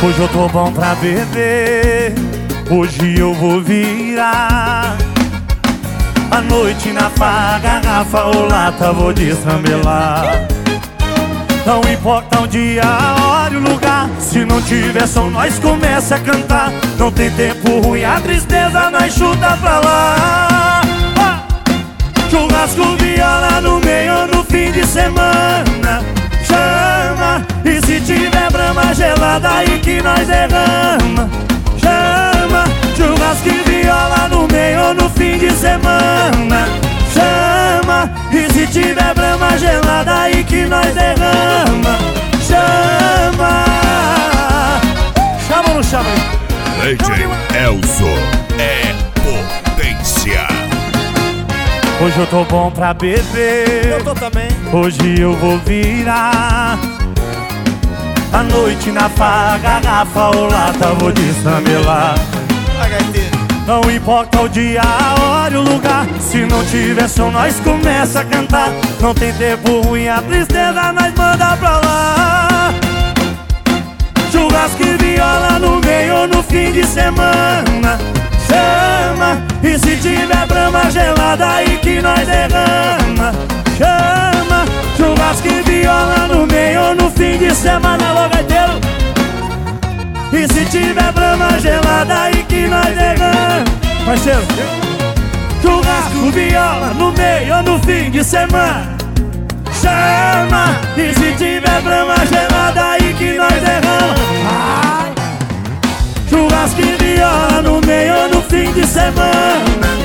Hoje eu tô bom pra beber, hoje eu vou virar a noite na farra, garrafa ou lata, vou destrambelar. Não importa o dia, a hora e o lugar, se não tiver som nós começa a cantar. Não tem tempo ruim, a tristeza nós chuta pra lá. Churrasco, viola no meio no fim de semana. Chama, e se tiver brama gelada aí que nós derrama. Chama, churrasco e viola no meio no fim de semana. Chama, e se tiver brama gelada aí que nós derrama. Chama. Chama ou não chama? DJ Elzo é potência. Hoje eu tô bom pra beber, Eu tô também. hoje eu vou virar a noite na farra, garrafa ou lata, vou destrambelar. Não importa o dia, a hora e o lugar, se não tiver som nós começa a cantar. Não tem tempo ruim, a tristeza nós manda pra lá. Churrasco e viola no meio no fim de semana. Chama, e se tiver brama gelada aí que nós derrama. Chama, churrasco e viola no meio no fim de semana. Alô, gaiteiro. E se tiver brama gelada aí que nós derrama. Parceiro, churrasco, viola no meio no fim de semana. Chama, e se tiver brama gelada aí que nós derrama. Churrasco e viola no meio no fim de semana.